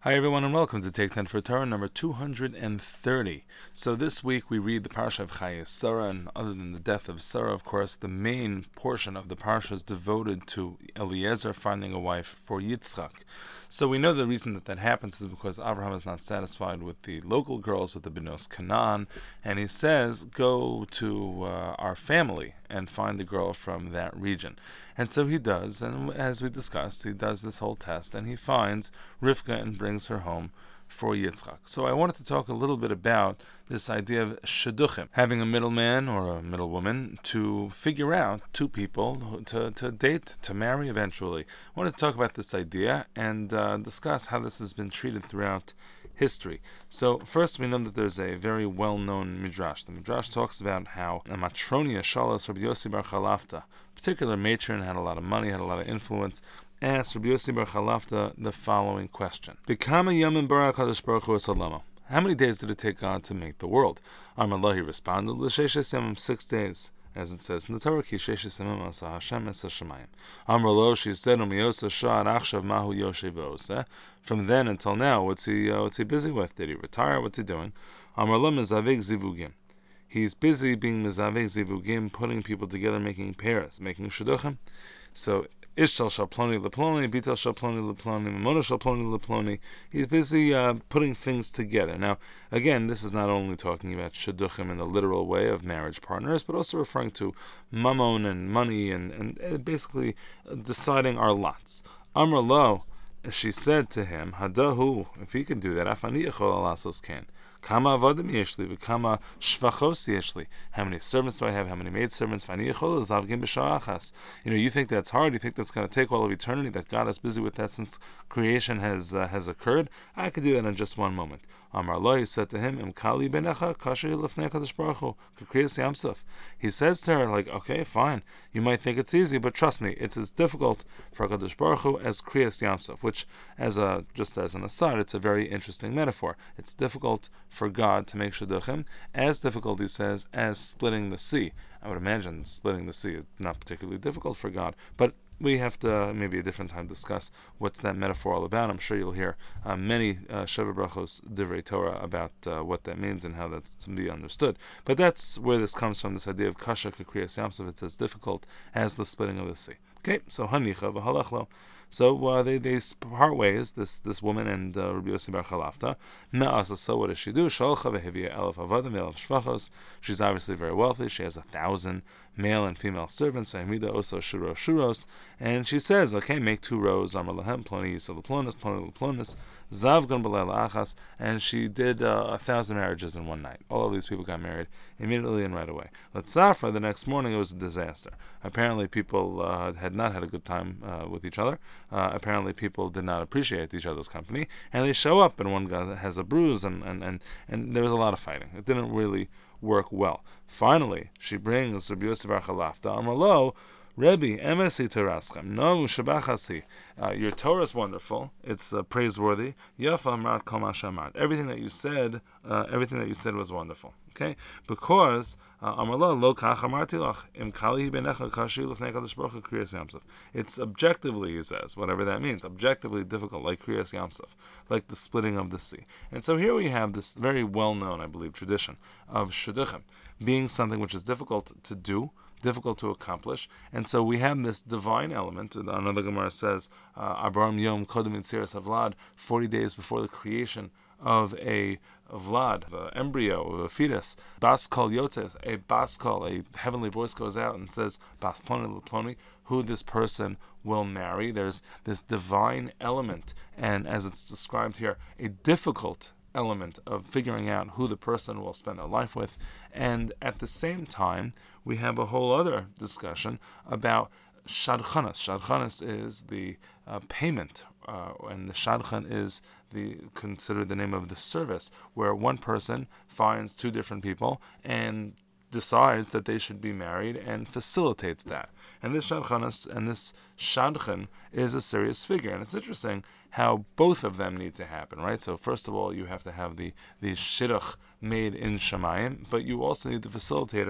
Hi everyone and welcome to Take 10 for Torah number 230. So this week we read the Parsha of Chayei Sarah, and other than the death of Sarah, of course, the main portion of the Parsha is devoted to Eliezer finding a wife for Yitzchak. So we know the reason that happens is because Abraham is not satisfied with the local girls, with the Benos Canaan, and he says, go to our family and find a girl from that region. And so he does, and as we discussed, he does this whole test, and he finds Rivka and brings her home for Yitzchak. So I wanted to talk a little bit about this idea of shidduchim, having a middleman or a middlewoman to figure out two people to date, to marry eventually. I wanted to talk about this idea and discuss how this has been treated throughout history. So first we know that there's a very well-known midrash. The midrash talks about how a Matronia Shalas Rabbi Yossi Bar Chalafta, particular matron, had a lot of money, had a lot of influence, asked Rabbi Yossi Bar Chalafta the following question: B'kama yamim bara HaKadosh Baruch Hu Salama? How many days did it take God to make the world? Amar Lo, he responded, L'sheshes yamim, 6 days. As it says in the Torah, Ki sheshes yamim asa Hashem es hashamayim. Amar Lo, she said, U'miyosa sha'ar achshav mahu yoshev v'oseh. From then until now, what's he busy with? Did he retire? What's he doing? Amar Lo mezavig zivugim. He's busy being mezavig zivugim, putting people together, making pairs, making shidduchim. So Ishtal shal ploni leploni, Bital shal ploni leploni, Mamona shal ploni leploni. He's busy putting things together. Now, again, this is not only talking about shidduchim in the literal way of marriage partners, but also referring to mammon and money and basically deciding our lots. Amar Lo, she said to him, Hadahu, if he can do that, Afani echol alasos can. Kama avodim yeshli, v'kama shvachos yeshli. How many servants do I have? How many maidservants? V'ani echol zavgim b'sha'achas. You think that's hard? You think that's going to take all of eternity? That God is busy with that since creation has occurred? I could do that in just one moment. Amar Lo, he said to him, Imkali benecha kasher lefnei HaKadosh Baruch Hu k'kriyas yamsuf. He says to her, like, okay, fine. You might think it's easy, but trust me, it's as difficult for HaKadosh Baruch Hu as kriyas yamsuf, which, just as an aside, it's a very interesting metaphor. It's difficult for God to make shidduchim, as difficult, he says, as splitting the sea. I would imagine splitting the sea is not particularly difficult for God, but we have to maybe a different time discuss what's that metaphor all about. I'm sure you'll hear many Sheva Brachos Divrei Torah about what that means and how that's to be understood. But that's where this comes from, this idea of kasha k'kriyas yamsuf. It's as difficult as the splitting of the sea. Okay, so hanicha v'halachlo. So they part ways, this woman and Rabbi Yossi Bar Chalafta. Me'asa, so what does she do? Shalcha v'hivya elef avadim elef shvachos. She's obviously very wealthy. She has 1,000 male and female servants. V'hamida oso shuros. And she says, okay, make 2 rows. Amar lahem ploni yisel plonis, ploni plonis. Zavgan b'leila achas. And she did 1,000 marriages in one night. All of these people got married immediately and right away. L'tzafra, the next morning, it was a disaster. Apparently people had not had a good time with each other. Apparently people did not appreciate each other's company, and they show up and one guy has a bruise and there was a lot of fighting. It didn't really work well. Finally, she brings Rabbi Yossi Bar Chalafta, Amar Lo, Rebbe, emesi teraschem, no shabachasi. Your Torah is wonderful. It's praiseworthy. Yafa amart kol ma she'amart. Everything that you said was wonderful. Okay, because Amar Lo, lo kach amarti lach, im kali benecha kashi lefnei HaKadosh Baruch Hu kriyas yamsuf. It's objectively, he says, whatever that means, objectively difficult, like kriyas yamsuf, like the splitting of the sea. And so here we have this very well-known, I believe, tradition of shidduchim being something which is difficult to do, difficult to accomplish, and so we have this divine element. Another Gemara says, Abraham Yom Kodem Yitziras Havlad, 40 days before the creation of a Vlad, an embryo, of a fetus. Bas kol yotzes, a bas kol, a heavenly voice goes out and says, Bas ploni leploni, who this person will marry. There's this divine element, and as it's described here, a difficult element of figuring out who the person will spend their life with. And at the same time, we have a whole other discussion about shadchanas. Shadchanas is the payment, and the shadchan is considered the name of the service, where one person finds 2 different people and decides that they should be married and facilitates that. And this shadchanas and this shadchan is a serious figure. And it's interesting how both of them need to happen, right? So first of all, you have to have the shidduch made in Shemayim, but you also need the facilitator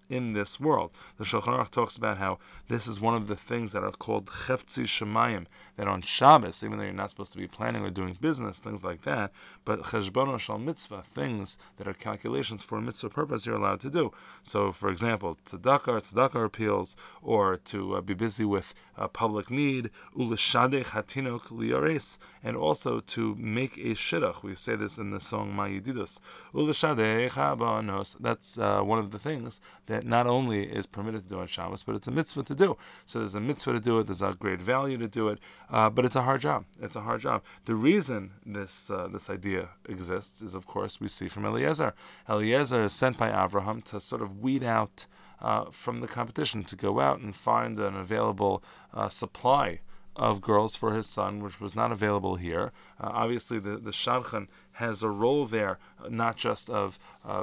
in this world. The Shulchan Aruch talks about how this is one of the things that are called chefzi shemayim, that on Shabbos, even though you're not supposed to be planning or doing business, things like that, but cheshbono shal mitzvah, things that are calculations for a mitzvah purpose, you're allowed to do. So, for example, tzedakah appeals, or to be busy with public need, uleshadech hatinok liyares, and also to make a shidduch. We say this in the song Ma Yedidus. Uleshadech habanos. That's one of the things that not only is permitted to do on Shabbos, but it's a mitzvah to do. So there's a mitzvah to do it, there's a great value to do it, but it's a hard job. It's a hard job. The reason this idea exists is, of course, we see from Eliezer. Eliezer is sent by Avraham to sort of weed out from the competition, to go out and find an available supply of girls for his son, which was not available here. Obviously, the shadchan has a role there, not just of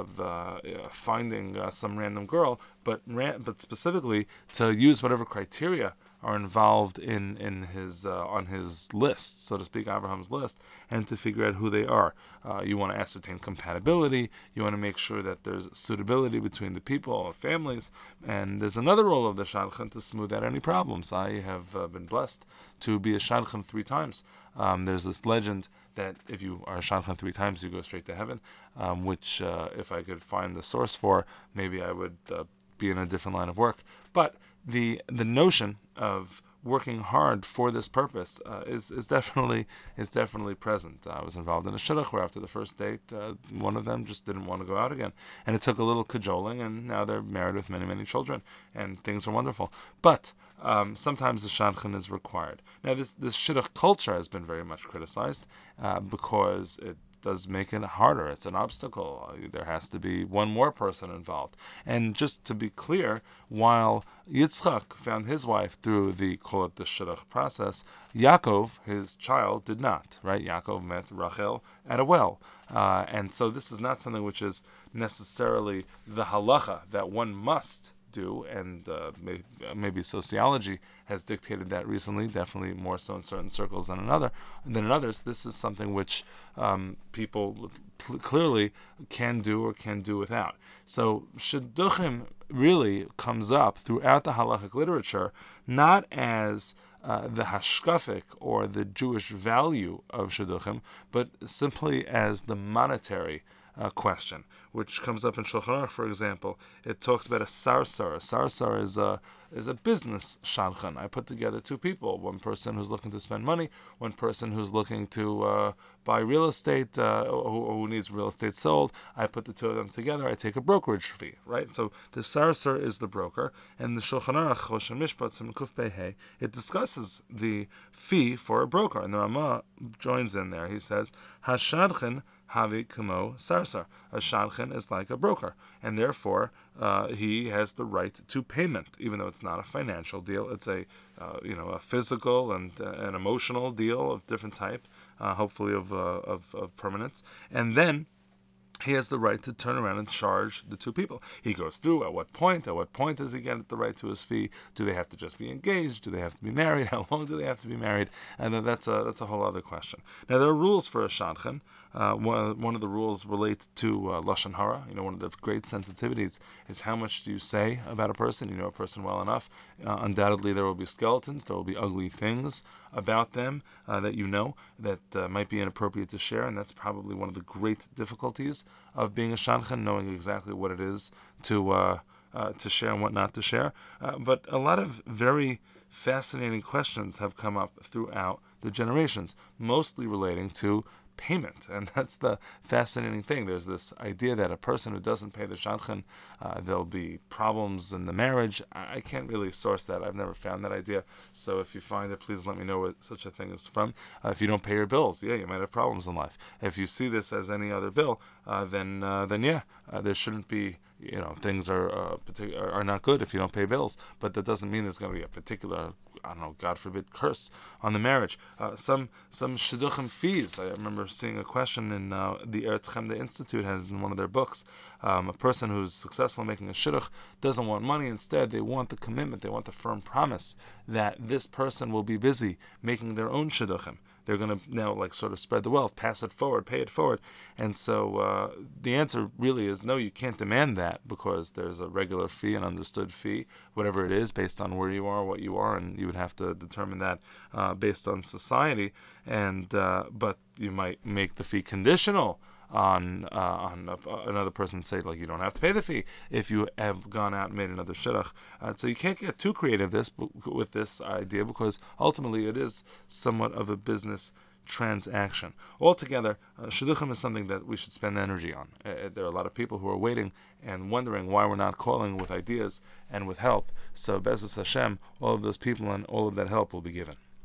finding some random girl, but specifically to use whatever criteria are involved in his on his list, so to speak, Abraham's list, and to figure out who they are. You want to ascertain compatibility. You want to make sure that there's suitability between the people or families. And there's another role of the shadchan to smooth out any problems. I have been blessed to be a shadchan 3 times. There's this legend that if you are a shadchan 3 times, you go straight to heaven, which if I could find the source for, maybe I would be in a different line of work. But the notion of working hard for this purpose is definitely present. I was involved in a shidduch where after the first date, one of them just didn't want to go out again, and it took a little cajoling, and now they're married with many children, and things are wonderful. But sometimes the shadchan is required. Now, this shidduch culture has been very much criticized because it does make it harder. It's an obstacle. There has to be one more person involved. And just to be clear, while Yitzchak found his wife through the shidduch process, Yaakov, his child, did not. Right? Yaakov met Rachel at a well. And so this is not something which is necessarily the halacha that one must do, and maybe sociology has dictated that recently, definitely more so in certain circles than in others. This is something which people clearly can do or can do without. So shidduchim really comes up throughout the halachic literature, not as the hashkafic or the Jewish value of shidduchim, but simply as the monetary question, which comes up in Shulchan Aruch, for example. It talks about a sarsar. A sarsar is a business shadchan. I put together 2 people, one person who's looking to spend money, one person who's looking to buy real estate, who needs real estate sold. I put the 2 of them together. I take a brokerage fee, right? So the sarsar is the broker, and the Shulchan Aruch, Choshen Mishpat, Siman Kuf Pei Hey, it discusses the fee for a broker, and the Ramah joins in there. He says, Hashadchan Havi Kumo Sarsar. A shadchan is like a broker, and therefore he has the right to payment, even though it's not a financial deal. It's a physical and an emotional deal of different type, hopefully of permanence, and then he has the right to turn around and charge the 2 people. He goes through at what point does he get the right to his fee? Do they have to just be engaged? Do they have to be married? How long do they have to be married? And then that's a whole other question. Now, there are rules for a shadchan. One of the rules relates to lashon hara. One of the great sensitivities is how much do you say about a person. You know a person well enough. Undoubtedly, there will be skeletons. There will be ugly things about them that you know that might be inappropriate to share, and that's probably one of the great difficulties of being a shadchan, knowing exactly what it is to share and what not to share. But a lot of very fascinating questions have come up throughout the generations, mostly relating to payment, and that's the fascinating thing. There's this idea that a person who doesn't pay the shadchan, there'll be problems in the marriage. I can't really source that. I've never found that idea. So if you find it, please let me know what such a thing is from. If you don't pay your bills, you might have problems in life. If you see this as any other bill, then there shouldn't be. Things are not good if you don't pay bills, but that doesn't mean there's going to be a particular, God forbid, curse on the marriage. Some shidduchim fees. I remember seeing a question in the Eretz Chemda Institute has in one of their books. A person who's successful in making a shidduch doesn't want money. Instead, they want the commitment. They want the firm promise that this person will be busy making their own shidduchim. they're going to now like sort of spread the wealth, pass it forward, pay it forward. And so the answer really is no, you can't demand that, because there's a regular fee, an understood fee, whatever it is, based on where you are, what you are, and you would have to determine that based on society. And but you might make the fee conditional on another person, say like you don't have to pay the fee if you have gone out and made another shidduch. So you can't get too creative with this idea, because ultimately it is somewhat of a business transaction. Altogether, shidduchim is something that we should spend energy on. There are a lot of people who are waiting and wondering why we're not calling with ideas and with help. So Be'ezus Hashem, all of those people and all of that help will be given.